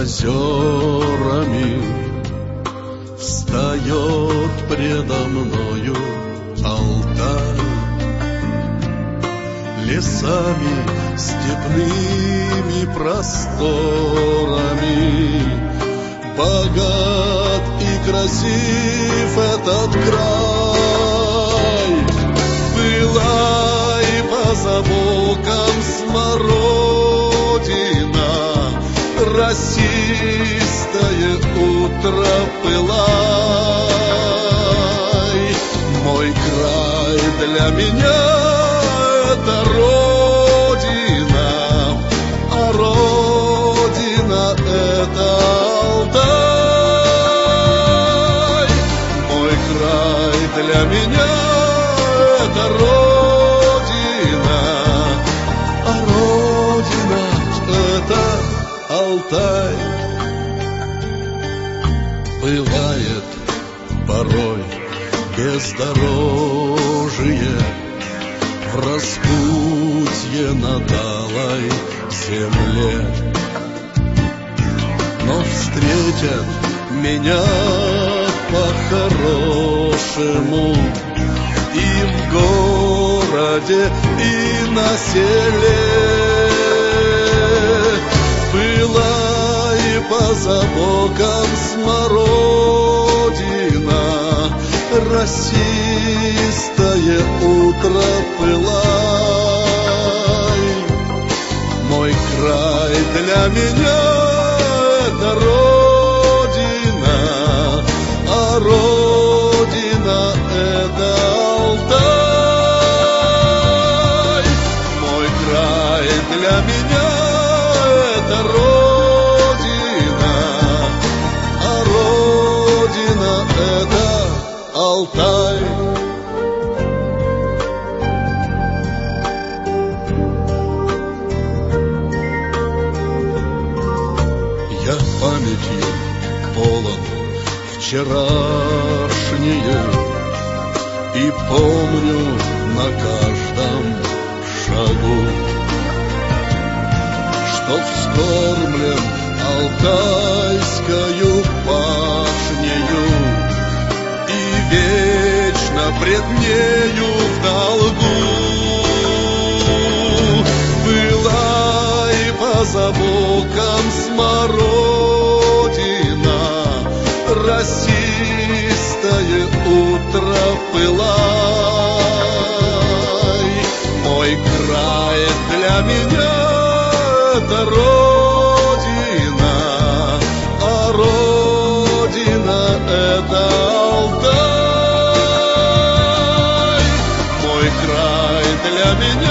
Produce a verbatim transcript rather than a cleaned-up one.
озерами встает предо мною Алтай. Лесами, степными просторами богат и красив этот край. Была и по забокам смородина, росистое утро пылай. Мой край для меня — это родина, а родина — это Алтай. Мой край для меня — это родина, а родина — это Алтай. Бывает порой бездорожье в распутье на талой земле, но встретят меня по-хорошему и в городе, и на селе. Была и по забокам смородина, росистое утро пылай. Мой край для меня — это родина, а родина — это Алтай. Мой край для меня — это родина, а родина — это Алтай. Я памятью полон вчерашнее и помню на каждом шагу, что вскормлен алтайскою пашнею и вечно пред нею в долгу. Была и по забокам смородина, росистое утро пылай. Мой край для меня — это родина, а родина — это Алтай. Мой край для меня